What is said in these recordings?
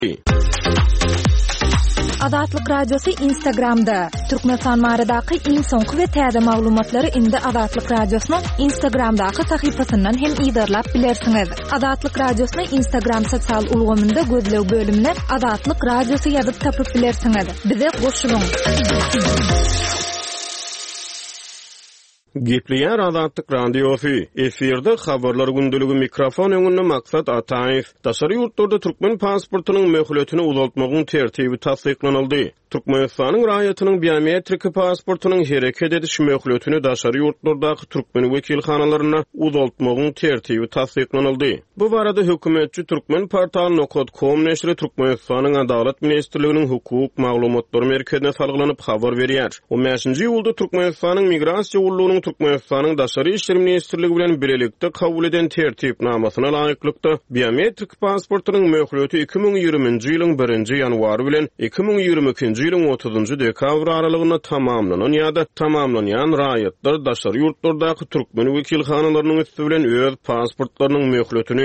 Azatlyk radiosu Instagramda. Türkmenistan maradaky iň soňky we täze maglumatlary indi Azatlyk radiosynyň Instagramdaky sahypasyndan hem ýydarlap bilersiňiz. Azatlyk radiosynyň Instagram sosial ulgamynda gözlew bölümine Azatlyk radiosu ýazyp tapyp bilersiňiz. Bize goşulyň. Gepleýär Azatlyk radiosu. Eferde habarlar gündüligi mikrofon öňünde maksat Ataýew. Daşary ýurtlarda türkmen pasportynyň möhletini uzaltmagyň tertibi tasdiklanyldy. Türkmenistanyň raýatynyň biometrik pasportynyň hereket ediş möhletini daşary ýurtlardaky türkmen wekilhanalaryna uzaltmagyň tertibi tasdiklanyldy. Bu barada hökümetçi türkmenportal.com neşri Türkmenistanyň Adalet Ministrliginiň hukuk maglumatlary merkezine salgylanyp habar berýär. O 5-nji ýylda Türkmenistanyň migrasiýa ullugynyň Türkmenistanyň daşary işler ministrligi bilen birlikde kabul eden tertipnamasyna laýyklykda biometrik pasportynyň möhleti 2020-nji ýylyň 1-nji ýanwary bilen 2022-nji ýylyň 30-njy dekabr aralygyna tamamlanan ýa-da tamamlanýan raýatlar daşary ýurtlardaky türkmen wekilhanalarynyň üstü bilen öz pasportlarynyň möhletini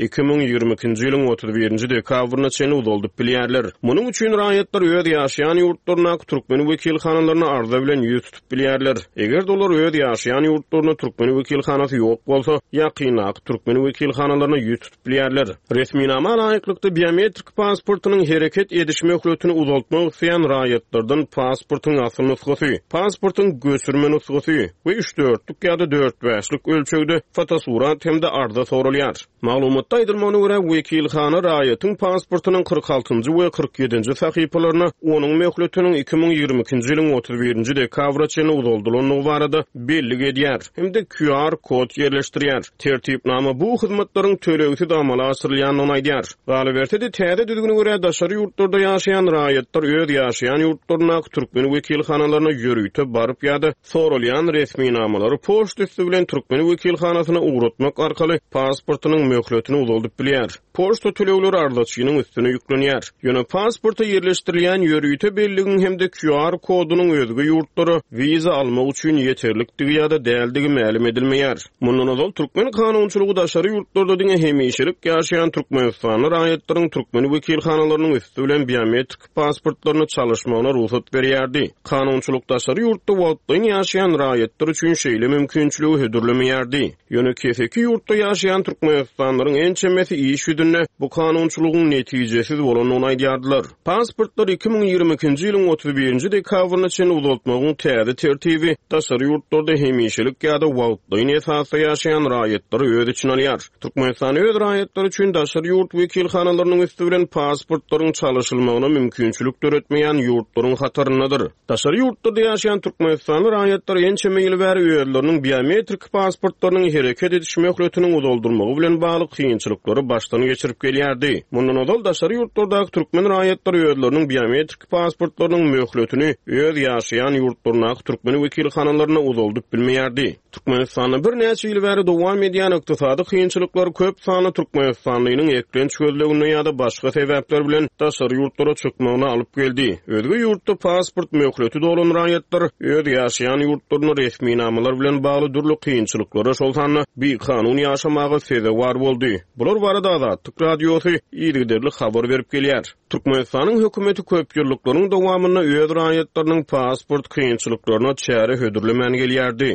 2022-nji ýylyň 31-nji dekabrına çenli uzaldyp bilýärler. Munyň üçin raýatlar öz ýaşaýan ýurtlaryna türkmen wekilhanalaryny arza bilen ýüz tutup bilýärler. Eger dolar öz ýaşaýan ýurtlaryna türkmen wekilhanasy ýok bolsa, ýakynak türkmen wekilhanalaryna ýüz tutup bilýärler. Resminama laýyklykda biometrik pasportynyň hereket ediş möhletini uzaltmak isleýän raýatlardan pasportyň asyl nusgasy, pasportyň göçürme nusgasy we 3-4lik ýa-da 4-5lik ölçegde fotosurat hemde arza sorulýar. Maglumatda aýdylmana görä wekilhana raýatyň pasportynyň 46-njy we 47-nji sahypalaryna onuň möhletiniň 2022-nji ýylyň 31-nji dekabra çenli uzaldylanyny barada belli edýär. Hemde QR kod ýerleşdirýär. Tertipnama bu hyzmatlaryň tölegisi de amala asyrylýanyny aýdýar. Galabertede täze düzgüne görä daşary ýurtlarda ýaşaýan raýatlar öz ýaşaýan ýurtlaryna türkmen wekilhanalaryna ýörüýte baryp ýa-da sorulýan resminamalary poçt üstü bilen türkmen wekilhanasyna uğratmak arkaly pasportynyň möhletini uzaldyp bilýär. Poçta tölegleri ardaçynyň üstüne ýüklenýär. Ýöne pasporta ýerleşdirilýän ýörüýte belligiň hemde QR kodunyň özge ýurtlary wiza almak üçin ýeterlikligi ýa-da däldigi ma'lum edilmeýär. Mundan öňe türkmen kanunçylygy daşary ýurtlarda diňe hemişilik ýaşaýan türkmenistan raýatlaryň türkmen wekilhanalarynyň üstü bilen biometrik pasportlaryny çalışmagyna ruhsat berýärdi. Kanunçylyk daşary ýurtda wagtdan ýaşaýan raýatlar üçin şeýle mümkinçiligi hödürlemeýärdi. Ýöne keseki ýurtda ýaşaýan türkmenistanlaryň ençemesi iş ýüdünde bu kanunçylygyň netijesiz bolanyny aýdýardylar. Pasportlar 2022-nji ýylyň 31-nji dekabrına çenli uzaltmagyň täze tertibi daşary ýurtlarda hemişilik ýa-da wagtdan esasda ýaşaýan raýatlary öz içine alýar. Türkmenistan öz raýatlary üçin daşary ýurt wekilhanalarynyň üstü bilen pasportlaryň çalışylmagyna mümkinçilik töretmeýän ýurtlaryň hataryndadyr. Daşary ýurtlarda ýaşaýan türkmenistan raýatlary ençeme ýyl bäri özleriniň biometrik pasportlarynyň hereket ediş möhletini uzaldyrmagy bilen bagly kynçylyklary başdan geçirip gelýärdi. Mundan öňe daşary ýurtlardaky türkmen raýatlary özleriniň biometrik pasportlarynyň möhletini öz ýaşaýan ýurtlaryna türkmen wekilhanalaryna uzaldyp bilmeýärdi. Türkmenistanyň bir näçe ýyl bäri dowam edýän ykdysady kynçylyklary köp sany türkmenistanlynyň eklenç gözlegine ýa-da başga sebäpler bilen daşary ýurtlara çykmagyna alyp geldi. Özge ýurtda pasport möhleti bolan raýatlar öz ýaşaýan ýurtlaryny resminamalar bilen bagly durly kynçylyklary şol sany bir kanun ýaşamagy sebäp boldy. Bular barada Azatlyk radiosu ýygyderli habar berip gelýär. Türkmenistanyň hökümeti köp ýyllyklaryň dowamyna öz raýatlarynyň pasport kynçylyklaryna çäre hödürlemän gelýärdi.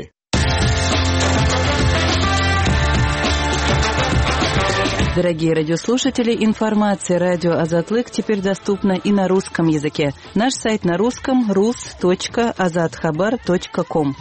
Дорогие радиослушатели, информация радио «Азатлык» теперь доступна и на русском языке. Наш сайт на русском rus.azatxabar.com.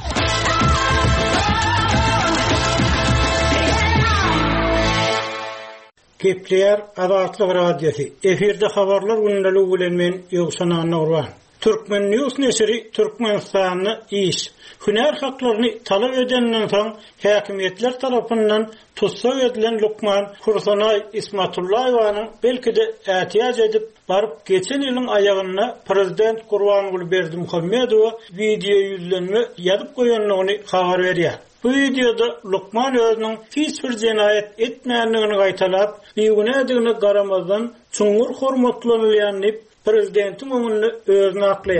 Gepleýär Azatlyk radiosu. Eferde habarlar gündäligi bilen men Ýogsan Nurwan. Türkmen News neşri Türkmenistanyny iş, hünär haklaryny talap edenden soň häkimetler tarapyndan tutsak edilen Lukman Hursanay Ismatullaýowanyň belki de ätiýaz edip baryp geçen ýylyň aýagyna prezident Gurbanuly Berdimuhammedow video ýüzlenme ýazyp goýanlygyny habar berýär. Bu videoda Lukman özüniň hiç bir jenaýat etmänligini gaýtalap, beýgünädigine garamazdan çuňur hormatlanylýanyp prezidentin öňünde özüni aklaýar.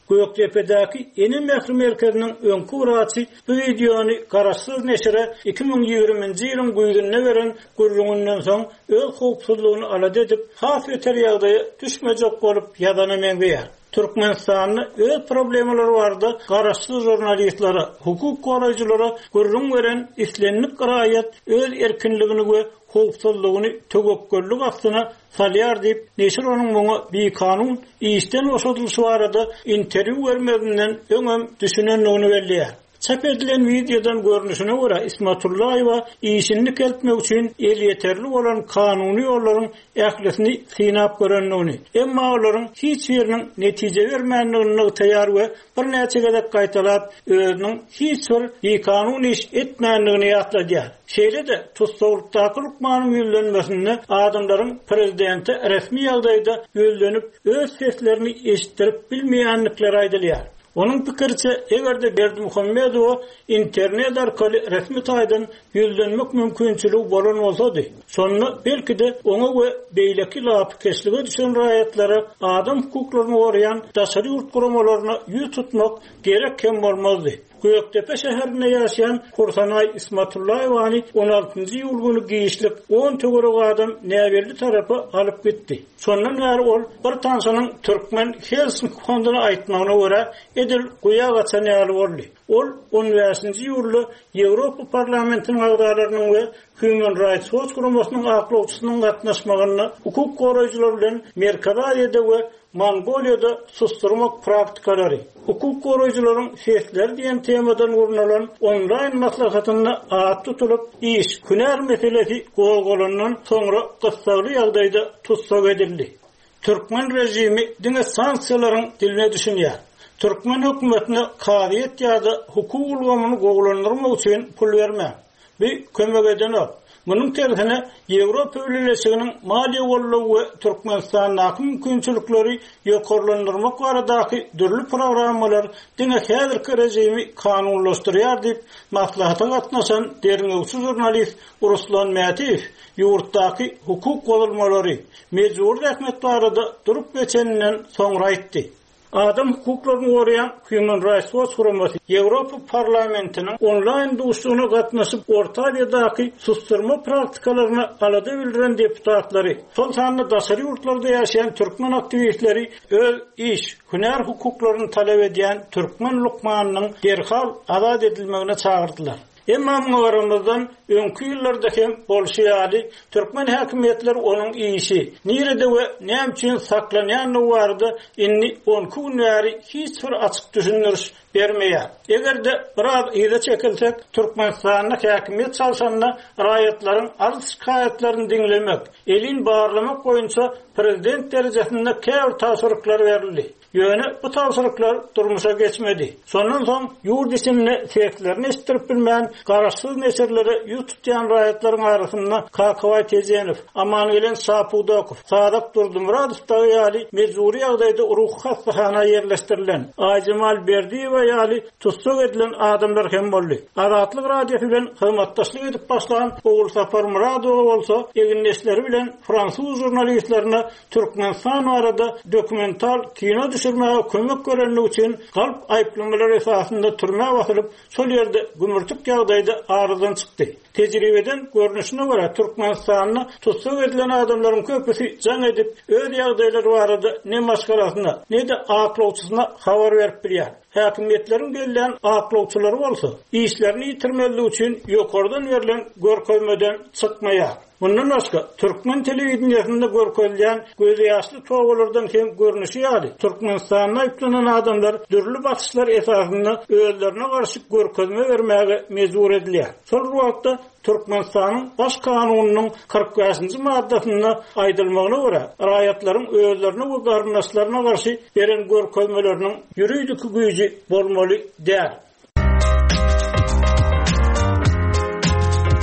Göktepe'däki eni mehri merkeziniň öňkü wuraçy bu videony garaşsyz neşire 2020-nji ýylyň güýdüne beren gürrüňinden soň öz howpsuzlygyny alada edip, has beter ýagdaýa düşmejek bolup ýadana meňbeýär. Türkmenistanyň öz problemleri bardy. Garaşsyz jurnalistlara, hukuk goraýjylara gürrüň beren islenlik garaýat öz erkinligini we howpsuzlygyny tögekkerlik astyna salýar diýip, neşir onuň muňa bir kanun işden oşadylşy barada interwiu bermedinden öňem düşünenligini belliýär. Çap edilen videodan görünüşüne göre İsmatullaýewa işini keltmek üçin el yeterli bolan kanuny ýollaryň ählisini synap görenligini, emma olaryň hiç biriniň netije bermänligini taýýar we bir näçe gezek gaýtalap özüniň hiç bir kanun iş etmänligini ýatladýar. Şeýle de tutsaglykdaky lukmanyň ýölenmesini adamlaryň prezidenti resmi ýagdaýda ýölenip öz seslerini eşitdirip bilmeýänlikleri aýdylýar. Onun pikirçe, egerde Berdimuhammedow internet arkaly resmi taýdan ýölenmek mümkinçiligi bolan bolsady, sonra belki de oňa we beýleki lapkeşlige düşen raýatlara adam hukuklaryny goraýan daşary ýurt guramalaryna ýüz tutmak gerekkem bolmazdy. Göktepe şäherinde ýaşaýan Kursanay İsmatullaýewany 16-njy ýyl güni giýişlik 10 tögörek adam näberli tarapy alyp gitdi. Şondan bäri ol bir tansanyň Türkmen Helsinki fonduny aýtmagyna görä edil guýa gaçan ýaly boldy. Ol 15-nji ýylda Ýewropa parlamentiniň agdalarynyň we Human Rights Watch guramasynyň aklawçysynyň gatnaşmagyna hukuk goraýjylar bilen Merkaraýda we Mongoliýada susturmak praktikalary, hukuk goraýjylaryň sesleri diýen temadan urnalan onlaýn maslahatyna at tutulyp iş hünär meselesi golgolandan soňra gysgaly ýagdaýda tutsak edildi. Türkmen rejimi diňe sanksiýalaryň diline düşünýär. Türkmen hökümetine karyat ýa-da hukuk ulgamyny goglandyrmak üçin pul berme. Bir kömek edenok. Bunun tersine Ýewropa Birleşiginiň maliýe gollagy we Türkmenistanyň mümkinçilikleri ýokarlandyrmak baradaky dürli programmalar diňe häzirki rejimi kanunlaşdyrýar diýip maslahata gatnaşan derňewçi jurnalist Ruslan Mätiýew ýurtdaky hukuk gollanmalary mejbur rahmet barada durup geçeninden soňra aýtdy. Adam hukuklaryny goraýan Human Rights Watch guramasy Ýewropa parlamentiniň onlaýn duşugyna gatnaşyp Orta Aziýadaky susturma praktikalaryny alada bildiren deputatlary, son sanly daşary ýurtlarda ýaşaýan türkmen aktivistleri öz iş, hünär hukuklaryny talap edýän türkmen lukmanynyň derhal azad edilmegine çagyrdylar. Emma mugaramızdan öňkü ýyllarda hem bolşýaly türkmen häkimetleri onuň işi nirede we näme üçin saklanýanyny bardy, inni 10 gün bäri hiç bir açyk düşündiriş bermeýär. Egerde biraz ýyla çekilsek, Türkmenistanyň häkimet çalşanyna raýatlaryň arz şikaýetlerini diňlemek, elin barlamak boýunça prezident derejesinde käbir taşyryklar berildi. Ýöne bu taşyryklar durmuşa geçmedi. Sondan soň ýurt içinde seslerini estirip bilmän garaşsyz neşirleri ýüz tutýan raýatlaryň arasynda Kakaway Tejenow, Amanuel Sapudow, Sadak Durdumuradov ýaly mejburi ýagdaýda ruh hastahana ýerleşdirilen Aýjamal Berdiýewa ýaly tutsak edilen adamlar hem boldy. Azatlyk radiosu bilen hyzmatdaşlyk edip başlanan Oğul Sapar Muradow bolsa eginleşleri bilen Fransuz jurnalistlerine Türkmenistan arada dokumental kino düşürmäge kömek görenlik üçin galp aýplamalar esasında türme wasylyp şol ýerde gümürtük ýagdaýda aradan çykdy. Tejribeden görnüşine göre Türkmenistanyň tutsak edilen adamlaryň köpüsi jaň edip öz ýagdaýlary barada ne maşgalasyna ne de aklawçysyna habar berip bilýär. Häkimetleriň gelýän aklawçylary bolsa, işlerini ýitirmeligi üçin ýokardan berilen görkezmeden çykmaýar. Bundan başga Türkmen telewizionyasynda görkezilýän gözi ýaşly towalardan hem görnüşi ýaly. Türkmenistanyň aýplanan adamlar dürli bakışlar esasında özlerine garşy görkezme bermäge mejbur edilýär. Şol wagtda Türkmenistanyň baş kanunynyň 45-nji maddasyna aýdylmagyna görä, raýatlaryň özlerine we garnaşlaryna garşy beren görkezmeleriniň ýüridik güýji bolmaly däl.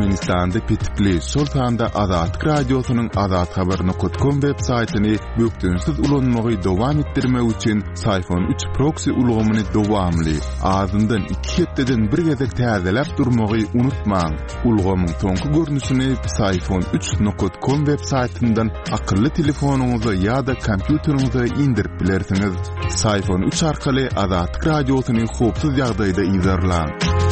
Türkmenistan'da pitipli Sultan'da Azatlyk Radiosu'nun azathabar.com web saytini büktünsiz ulanmagy dowam etdirmek üçin Sayfon 3 proxy ulgamyny dowamly azyndan 2 hepdeden bir gezek täzelep durmagy unutmaň. Ulgamyň soňky görnüşini sayfon3.com web saytyndan akylly telefonuňyza ýa-da kompýuteriňize indirip bilersiňiz. Sayfon 3 arkaly Azatlyk Radiosuny howpsuz ýagdaýda izlerläň.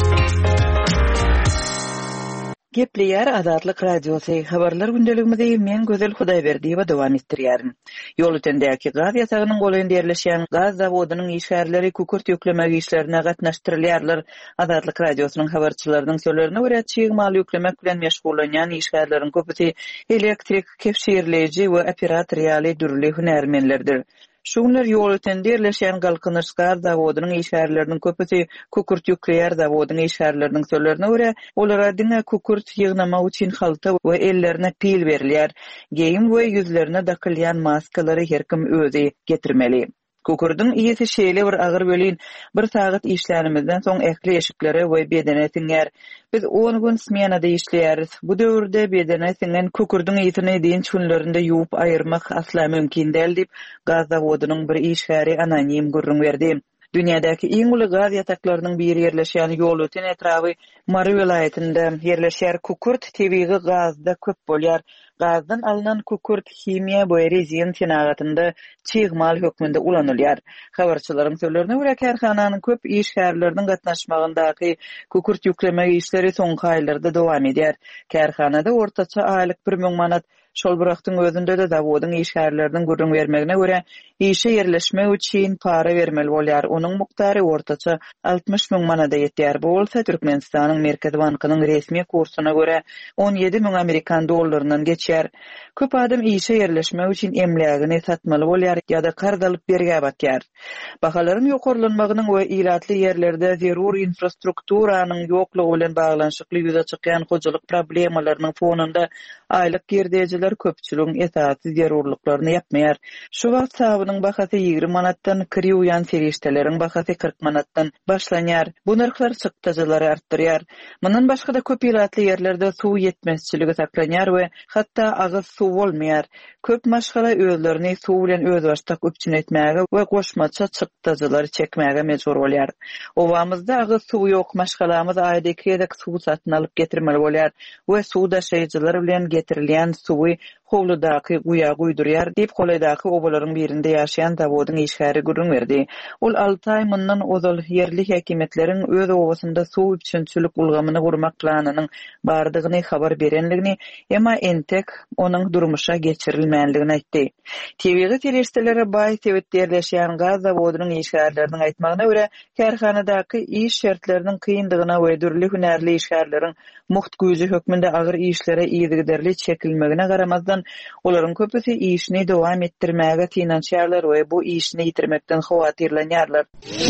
Gepleýär Azatlyk Radiosu habarlar gündeligimizde men Gözel Hudaýberdiýewa dowam etdirýärin. Ýol üstündäki gaz ýatagynyň goýunda ýerleşýän gaz zawodynyň işgärleri kükürt ýüklemek işlerine gatnaşdyrylýarlar. Azatlyk Radiosynyň habarçylarynyň sözlerine görä çyýgmal ýüklemek bilen meşgulanýan işgärleriň köpüsi elektrik kepşirleýiji we operatoriýaly dürli hünärmenlerdir. Şunlar ýol üstünde ýerleşýän galkynyş gaz zawodynyň işgärleriniň köpüsi kükürt ýükleýär zawodynyň işgärleriniň sözlerine görä olara diňe kükürt ýygnamak üçin halta we ellerine pil berilýär. Geýim we ýüzlerine dakylýan maskalary herkim özi getirmeli. Kükürdüň iýesi şeýle bir agyr bölin bir sagat işlerimizden soň ekli eşiklere we bedene siňär. Biz 10 gün smenada işleýäris. Bu döwürde bedene siňen kükürdüň iýesini diň günlerinde ýuwup aýyrmak asla mümkin däl diýip gaz zawodynyň bir işgäri anonim gurrun berdi. Dünýädäki iň uly gaz ýataklarynyň biri ýerleşýän ýol öten etrafy Mary welaýatynda ýerleşýär. Kükürt tebii gazda köp bolýar. Gazdan alınan kükürt himiýa we rezin tenagatynda çyýgmal hökmünde ulanylýar. Habarçylaryň sözlerine görä karhananyň köp işgärleriniň gatnaşmagyndaky kükürt ýüklemek işleri soňky aýlarda dowam edýär. Karhanada ortaça aýlyk 1000 manat şol bıraktyň özünde de zawodyň işgärleriniň gurrun bermegine görä işe ýerleşmek üçin para bermeli bolýar. Onuň muktary ortaça 60 000 manada ýetýär. Bu bolsa Türkmenistanyň Merkez Bankynyň resmi kursyna görä 17 000 Amerikan dollarynyň geçýär. Köp adam işe ýerleşmek üçin emlägini satmaly bolýar ýa-da karz alyp berge batýar. Bahalaryň ýokarlanmagynyň we ilatly ýerlerde zerur infrastrukturanyň ýoklugy bilen baglanşykly ýüze çykýan hojalyk problemalarynyň fonunda aýlyk gerdejiler köpçüligiň esasy zerurlyklaryny ýapmaýar. Şu wagt sabynyň bahasy 20 manatdan kirýän serişdeleriň bahasy 40 manatdan başlanýar. Bu narxlar çykdyjylary artdyrýar. Mundan başga da köp ilatly ýerlerde suw ýetmezçiligi saklanýar we hatda agyz suw bolmaýar. Köp maşgala özlerini suw bilen öz başda köpçün etmäge we goşmaça çykdyjylary çekmäge mejbur bolýar. Owamyzda agyz suw ýok, maşgalamyz aýdyky edek suw satyn alyp getirmeli bolýar we suw daşaýjylar bilen getirilýän suwy howludaky guýa guýdurýar diýip golaýdaky obalaryň birinde ýaşaýan zawodyň işgäri gurrun berdi. Ol 6 aý mundan ozal ýerli häkimetleriň öz owasynda suw üçinçilik ulgamyny gurmak planynyň bardygyny habar berenligini, emma entek onuň durmuşa geçirilmänligini aýtdy. Tebii teleşdelere baý tebet ýerleşýän gaz zawodynyň işgärleriniň aýtmagyna görä, karhanadaky iş şertleriniň kyndygyna we dürli hünärli işgärleriň muht güýji hökmünde agyr işlere ýygyderli çekilmegine garamazdan olaryň köpüsi işini dowam etdirmäge tinançýarlar we bu işini ýitirmekden howatyrlanýarlar.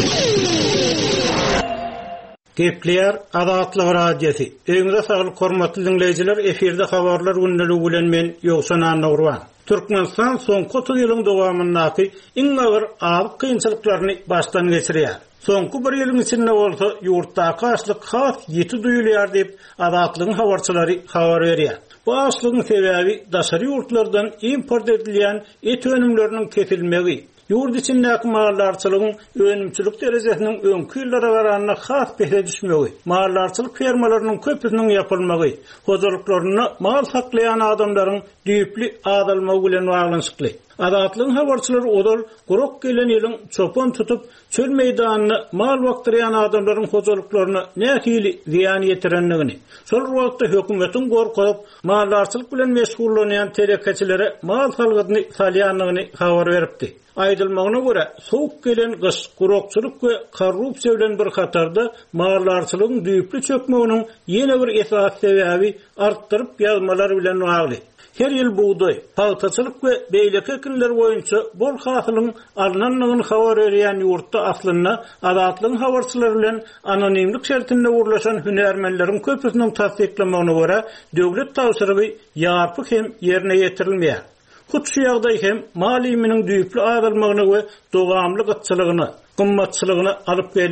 Gepleýär Azatlyk Radiosu. Öňüňizde saglyk hormatly dinleýijiler, eferde habarlar gündəligi bilen men ýoksanan Nurwan. Türkmenistan soňky 30 ýylyň dowamyndaky iň agyr agyk kynçylyklaryny başdan geçirýär. Soňky bir ýylyň içinde bolsa ýurtdaky açlyk has ýeti duýulýar diýip Azatlygyň habarçylary habar berýär. Bu açlygyň sebäbi daşary ýurtlardan import edilýän et önümleriniň kesilmegi. Yurt içindäki mallarçylygyň önümçilik derejesiniň öňkü ýyllara garanyna has behe düşmegi, mallarçylyk fermalarynyň köpüsiniň ýapylmagy, hojalyklaryny mal saklayan adamlaryň düýpli adalmagy bilen baglanşykly. Azatlygyň habarçylary odal guruk gelen ýylyň çopan tutup çöl meýdanyny mal wagtyrýan adamlaryň hojalyklaryny nähili ziýan ýetirenligini, şol wagtda hökümetiň gorkup mallarçylyk bilen meşgullanýan telekeçilere mal salgyny salýanlygyny habar beripdi. Aýdylmagyna görä, soğuk gelen gyş, gurukçylyk we korrupsiýa bilen bir hatarda mallarçylygyň düýpli çökmeginiň ýene bir esas sebäbi artdyryp ýazmalar bilen bagly. Her ýyl buğday, paltaçylyk we beýlek ekinler boýunça bol hasylyň alnanlygyny habar berýän ýurtda aslynda Azatlygyň habarçylary bilen anonimlik şertinde urlaşan hünärmenleriň köpüsiniň tasdiklamagyna görä, döwlet tawsiry ýarpy hem ýerine ýetirilmeýär. Kutsu ýagdaý hem mal ýymynyň düýpli adalmagyny we dowamly gytçylygyny, gymmatçylygyny alyp geldi.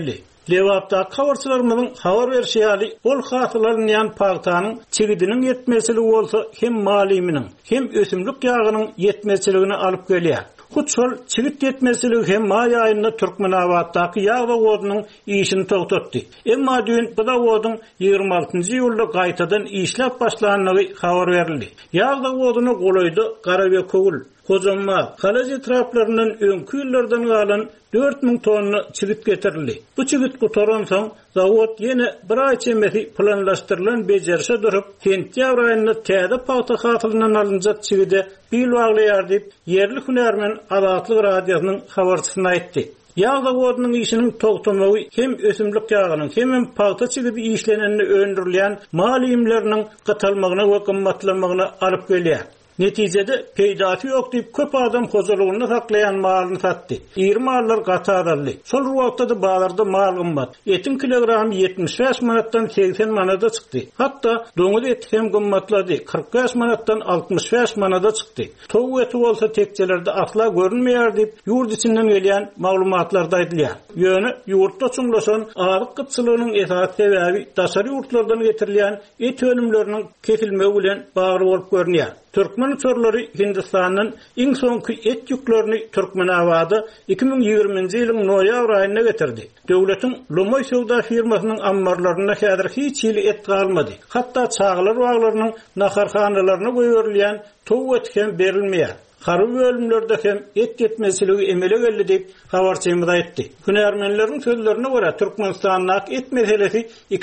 Lewapda habarçylarymyň habar berýäli ol hatylaryň ýan pagtanyň çigidiniň ýetmesili bolsa hem maliminiň hem ösümlik ýagynyň ýetmesiligini alyp gelýär. Hutşol çigit ýetmesiligi hem may aýynda Türkmenawatdaky ýağda godunyň işini togtatdy. Emma dün bu da goduň 26-njy ýylda gaýtadan işläp başlanyny habar berildi. Ýağda goduny golaýdy gara we kogul. Hozamma Kalaj etraplarından öňkü ýyllardan galan 4000 tonna çigit getirildi. Bu çigit gutoran soň zawod ýene bir ay çemeti planlaşdyrylan bejerişe durup, sentýabr aýynda täze pagta hatyryndan alınjak çigide bil baglaýar diýip yerli hünärmen Azatlyk radiosynyň habarçysyna aýtdy. Ýağda godunyň işiniň togtamagy hem ösümlik ýagynyň hem pagta çigidi işlenenini öndürilýän malimleriniň gatalmagyna we gymmatlamagyna alyp gelýär. Netijede peýdaty ýok diýip köp adam hozurlygyny saklaýan malyny satdy. Ýer mallar gatarly. Şol wagtda balarda mal gymmat. Etin kilogramy 75 manatdan 80 manata çykdy. Hatda doňuz eti hem gymmatlady. 45 manatdan 65 manata çykdy. Towuk eti bolsa tekjelerde asla görünmeýär diýip ýurt içinden gelýän maglumatlarda aýdylýar. Ýöne ýurtda çuňlaşan agyk gytçylygynyň esas sebäbi daşary ýurtlardan getirilýän et önümleriniň kesilmegi bilen bagly bolup görünýär. Türkmen uçurları Hindistan'ın iň soňky et ýüklerini Türkmenawada 2020-nji ýylyň noýabr aýyna getirdi. Döwletiň Lomoy sowda firmasynyň ambarlaryna häzir hiç ýyly et galmady. Hatda çağlar baglarynyň naharhanalaryna goýurilýän towuk eti hem berilmeýär. Harby bölümlerde hem et yetmesiligi emele geldi diýip habarçymyz aýtdy. Hünärmenleriň sözlerine görä Türkmenistanyň et meselesi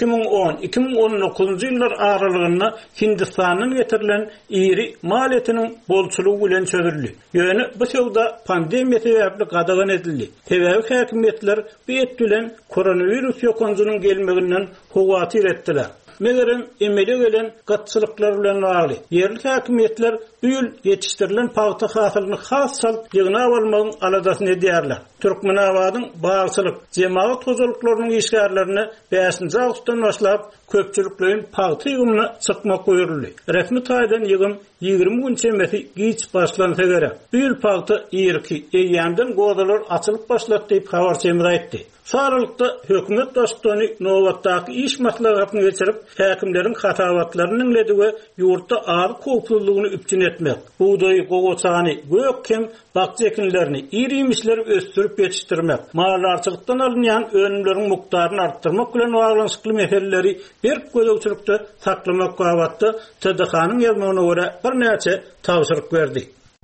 2010-2019 ýyllar aralygynda Hindistanyň getirilen iri mal etiniň bolçulugy bilen çözüldi. Ýöne bu sowda pandemiýa sebäpli gadagan edildi. Sebäbi häkimetler bu et bilen koronawirus ýokanjynyň gelmeginden howatyr etdiler. Megerem emele gelen gatçylyklar bilen bagly. Yerli häkimetler bu ýyl ýetişdirilen pagta hasylyny has sal ýygyna almagyň aladasyny edýärler. Türkmenawadyň bagçylyk jemaat tozuluklarynyň işgärlerini 5-nji awgustdan başlap köpçüliklerin pagta ýygymyna çykmak goýuldy. Resmi taýdan ýygym 20 gün çemeti giç başlansa gerek. Bu ýyl pagta ýerki eýýämden godalar açylyp başlady diýip habarçymyz aýtdy. Sarılykda hökümet dostluğunu Nowatdaky iş maslahatyny geçirip, häkimleriň hatawatlaryny dinledi we ýurtda ağır koplulygyny üpçün etmek, buğday, gogoçany, gökkem, bakçy ekinlerini, iri ýemişleri östürip ýetişdirmek, mallarçylykdan alynýan önümleriň mukdaryny artdyrmak bilen baglanşykly meseleleri bir gözegçilikde saklamak gawatda TDH-nyň ýazmagyna görä bir näçe tawşyryk berdi.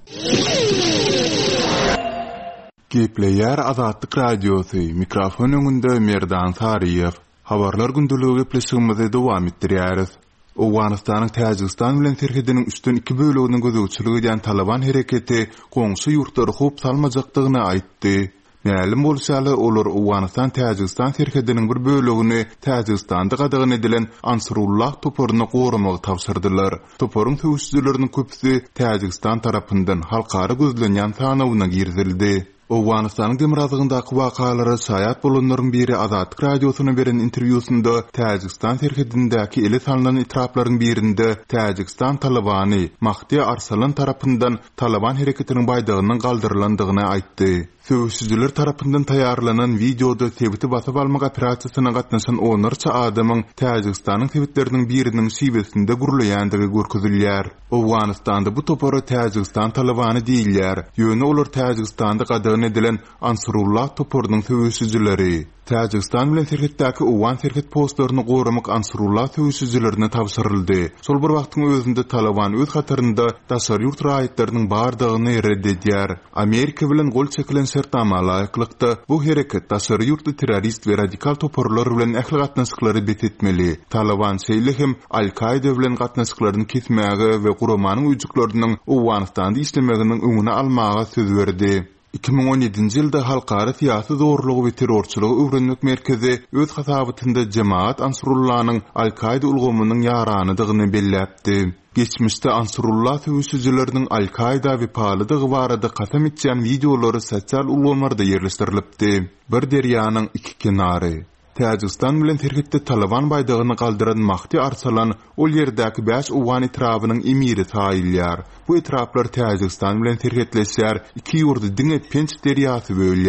Gepleýär Azatlyk radiosy, mikrofon öňünde Merdan Sariýew. Habarlar gündüligi gepleşigimizi dowam etdirýäris. Owganystanyň Täjikistan bilen serhediniň üstün 2 böleginiň gözegçiligi edýän Taliban hereketi goňşy ýurtlary hop salmajakdygyny aýtdy. Mälim bolsaly olar Owganystan Täjikistan serhediniň bir bölegini Täjikistanda gadagan edilen Ansarullah toporuny gorumagy tapşyrdylar. Toporuň töwüşçüleriniň köpüsi Täjikistan tarapyndan halkara gözlenýän sanawyna girildi. Owganystanyň demirazygyndaky wakalary saýat bolanlaryň biri Azatlyk radiosyna beren interwýusynda Täjikistan serhedindäki ele sanalan etraplaryň birinde Täjikistan Talabany Mahdi Arsalan tarapyndan Taliban hereketiniň baýdagynyň galdyrylandygyny aýtdy. Söwüşçüler tarapyndan taýýarlanan videoda sebiti basap almak operasiýasyna gatnaşan onlarça adamyň Täjikistanyň sebitleriniň biriniň şibesinde gurulaýandygy görkezilýär. Owganystanda bu topory Täjikistan Talabany diýilýär. Ýöne olar Täjikistanda gadagan edilen Ansarullah toporunyň söwüşçüleri. Täjikistan bilen serhetdäki Owgan serhet postlaryny gorumak Ansarullah söwüşçülerine tapşyryldy. Şol bir wagtyň özünde Taliban öz hatarynda daşary ýurt raýatlarynyň bardygyny reddedýär. Amerika bilen gol çekilen şertnama laýyklykda bu hereket daşary ýurtda terrorist we radikal toporlar bilen ähli gatnaşyklary betetmeli. Taliban şeýle hem Al-Qaida bilen gatnaşyklaryny kesmäge we guramanyň üýjüklarynyň Owganystanda işlemeginiň öňüne almaga söz berdi. 2017-nji ýylda halkara syýasy zorlugy we terrorçylygy öwrenmek merkezi öz hasabynda jemaat Ansarullah-nyň Al-Qaida ulgamynyň ýaranydygyny belläpdi. Geçmişde Ansarullah söwüşçüleriniň Al-Qaida we palydygy barada kasam etýän videolary sosial ulgamlarda ýerleşdirilipdi. Bir derýanyň iki kenary. Täjikistan bilen terhetde Taliban baýdagyny galdyran Mahdi Arsalan ol ýerdäki 5 Owgan etrabynyň emiri saýylýar. Bu etraplar Täjikistan bilen terhetleşýär, iki ýurdy diňe Penç derýasy bölýär.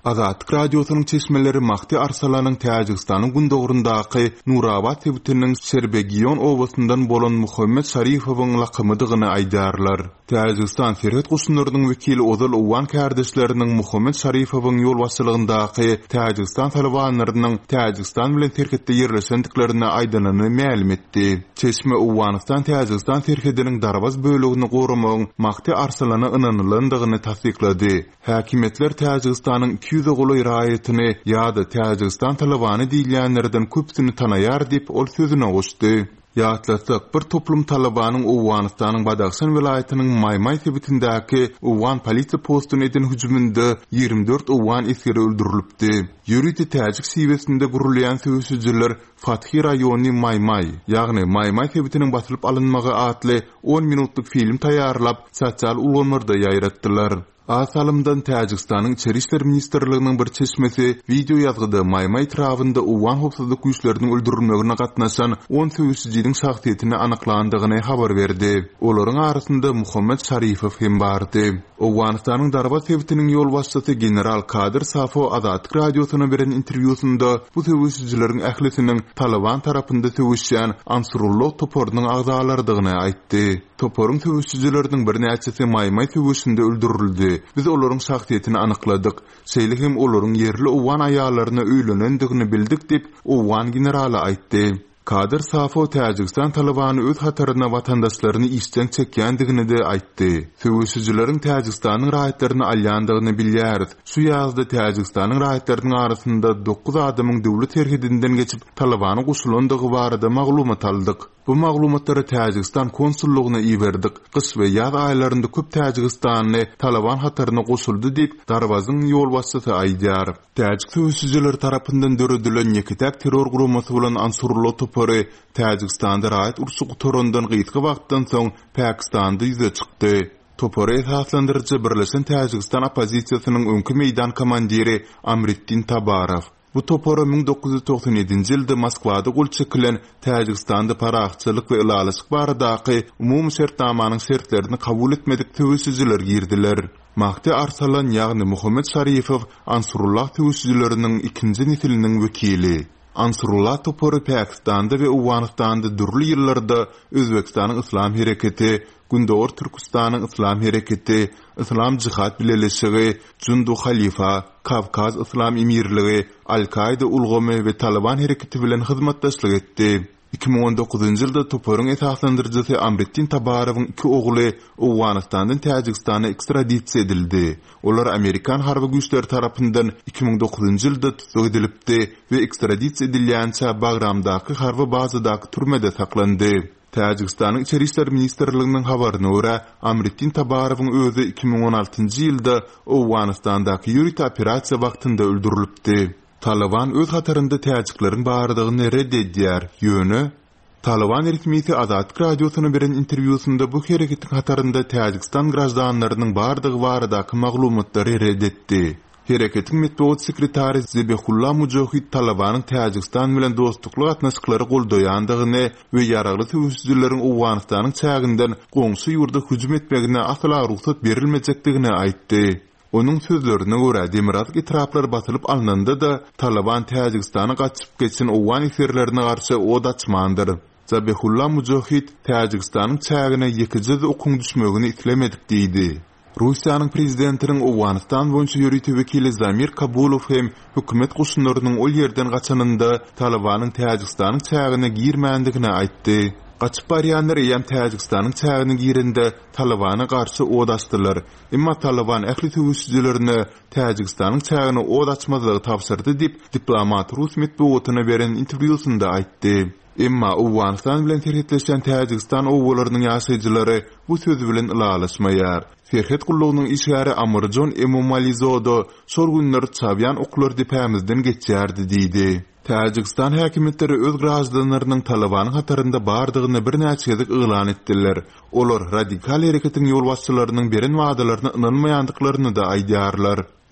Azatlyk radiosynyň çeşmeleri Mahdi Arsalanyň Täjikistanyň gündogrundaky Nurabad tebitiniň Serbegiyon obasyndan bolan Muhammed Şarifowyň lakymydygyny aýdarlar. Täjikistan Serhet Guşunlarynyň wekili Ozal Uwan kardeşleriniň Muhammed Şarifowyň ýol başçylygyndaky Täjikistan talibanlarynyň Täjikistan bilen terketde ýerleşendiklerini aýdanyny ma'lum etdi. Çeşme Uwanistan Täjikistan terketiniň Darabaz bölегini goramagyň Mahdi Arsalana ynanylandygyny tasdiklady. Häkimetler Täjikistanyň 200 goly raýatyny ýa-da Täjikistan talabany diýilýänlerden köpsini tanaýar diýip ol sözüne goşdy. Ýatlasak bir toplum talabanyň Uwanistanyň Badaxşan vilayatynyň Maymay tebitindäki Uwan polisiýa postuny eden hüjüminde 24 Uwan esiri öldürilipdi. Ýörüti Täjik siwesinde gurulýan söwüşçüler Fathi raýonyny Maymay, ýagny Maymay tebitiniň basylyp alynmagy atly 10 minutlyk film taýýarlap sosial ulanmada ýaýratdylar. Asalymdan Täjikistanyň Içeri işler ministrliginiň bir çeşmesi video ýazgyda Maymay trawynda Uwan howpsuzlyk güýçleriniň öldürilmegine gatnaşan 10 söwüşçüniň şahsiýetini anyklandygyny habar berdi. Olaryň arasynda Muhammed Şarifow hem bardy. Uwanistanyň Darabaz tebitiniň ýol başçysy general Kadir Safo Azatlyk radiosyna beren interwýusynda bu söwüşçüleriň ählisiniň Taliban tarapynda söwüşýän Ansarullah toporynyň agzalardygyny aýtdy. Toporyň söwüşçüleriniň bir näçesi Maymay söwüşinde öldürildi. Biz olaryň şahsiýetini anykladyk. Şeýle hem olaryň yerli Uwan aýallaryna öýlenendigini bildik diýip Uwan generaly aýtdy. Kadir Safo Täjikistan talabany öz hataryna watandaşlaryny işden çekýändigini de aýtdy. Söwüşçüleriň Täjikistanyň raýatlaryny alýandygyny bilýäris. Şu ýazda Täjikistanyň raýatlarynyň arasynda 9 adamyň döwlet terhidinden geçip talabany goşulandygy barada maglumat aldyk. Bu maglumatlary Täjikistan konsullugyna iýerdik. Gyş we ýaz aýlarynda köp Täjikistanly Taliban hataryna goşuldy diýip Darbazyň ýol başçysy aýdýar. Täjik söwüşçüler tarapyndan döredilen ýeketäk terror gurulmasy bolan Ansarullah topory Täjikistanda raýat urşy gutorandan gyýtky wagtdan soň Pakistanda ýüze çykdy. Topory esaslandyrjy Birleşen Täjikistan opozisiýasynyň öňkü meýdan komandiri Amriddin Tabarow. Bu topora 1997-nji ýylda Moskwada gol çekilen Täjikistanda paraxçylyk we ýalaşyk baradaky umumy şertnamanyň şertlerini kabul etmedik söwüşçüler girdiler. Mahdi Arsalan ýagny Muhammed Şarifow Ansarullah söwüşçüleriniň ikinji nesiliniň wekili. Ansarullah topory Pakistanda we Uwanistanda durly ýyllarda Özbekistanyň Islam hereketi, Gündor Türkistanyň Islam hereketi, Islam Jihad bileşigi, Jundu Halifa, Kavkaz Islam emirligi, Al-Qaida ulgamy we Taliban hereketi bilen hyzmatdaşlyk etdi. 2019-njy ýylda toporyň esaslandyrjysy Amriddin Tabarowyň 2 ogly Uwanistandan Täjikistana ekstradisiýa edildi. Olar Amerikan harby güýçleri tarapyndan 2009-njy ýylda tutsak edilipdi we ekstradisiýa edilýänçä Bagramdaky harby bazadaky türmede saklandy. Täjikistanyň Içeri işler ministrliginiň habaryna görä, Amriddin Tabarowyň özü 2016-njy ýylda Uwanistandaky ýürüt operasiýa wagtynda öldürilipdi. Taliban öz hatarında Täjikleriň bardygyny reddedýär. Ýöne Taliban resmiýeti Azatlyk radiosyna beren interwýusynda bu hereketiň hatarında Täjikistan graždanlarynyň bardygy baradaky maglumatlary reddetdi. Hereketiň medeniýet sekretary Zebihullah Mujahid Talabanyň Täjikistan bilen dostlukly gatnaşyklary goldaýandygyny we ýaragly söwüşçüleriň Uwanistanyň çäginden goňşy ýurda hüjüm etmegine asla ruhsat berilmejekdigini aýtdy. Onun sözlerine göre demokratik etraplar basılıp alınanda da Taliban Täjikistana gaçyp geçen Uwan esirlerine karşı od açmandyr. Zabihullah Mujahid Täjikistanyň çägine ýekiji okun düşmegini islemedik diýdi. Russiýanyň prezidentiniň Uwanistan boýunça ýörüti wekili Zamir Kabulow hem hökümet goşunlarynyň ol ýerden gaçanynda Talibanyň Täjikistanyň çägine girmändigini aýtdy. Gaçyp barýanlar ýa-da Täjikistanyň çägine girende Talibana garşy od açdylar. Emma Taliban ähli söwüşçülerini Täjikistanyň çägine od açmazygy tapşyrdy diýip diplomat Rus medeniýetine beren interwýusynda aýtdy. Emma Uwanistan bilen terhetleşen Täjikistan owlarynyň ýaşaýjylary bu söz bilen ýalaşmaýar. Serhet gullugynyň işgäri Amirjon Emomalizodo şol günleri çabyan oklar depämizden geçýärdi diýdi. Täjikistan häkimetleri öz graždanlarynyň Talibanyň hatarynda bardygyny bir näçe gezek ýylan etdiler. Olar radikal hereketiň ýol başçylarynyň beren wagdalaryna ynanmaýandyklaryny da aýdýarlar.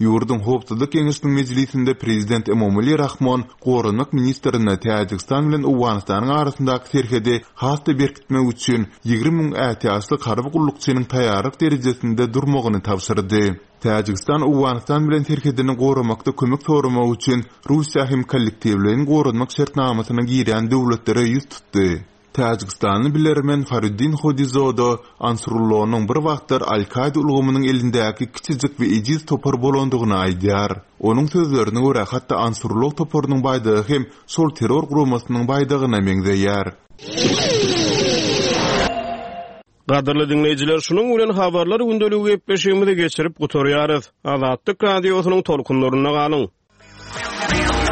Ýurdun Howpsuzlyk Keňeşiniň mejlisinde prezident Emomali Rahmon Gorunlyk ministrine Täjikistan bilen Awganystanyň arasyndaky serhedi hasda berkitmek üçin 20.000 ätiýaşly garby gullukçynyň taýýarlyk derejesinde durmagyny tapşyrdy. Täjikistan Awganystan bilen serhedini goramakda kömek soramak üçin Russiýa hem kollektiwleriň gorunmak şertnamasyna girýän döwletlere ýüz tutdy. Täjikistanyň bilermen Faruddin Hodizodo Ansrullownyň bir wagtlar Al-Qaida ulgamynyň elindäki kiçijik we ejiz topar bolandygyny aýdýar. Onuň sözlerine görä hatda Ansrullow toparynyň baýdygy hem şol terror guramasynyň baýdygyna meňzeýär. Gaderly dinleyijiler, şunuň bilen habarlar gündeligi gepleşigimizi geçirip gutarýarys. Azatlyk radiosynyň tolkunlaryna galyň.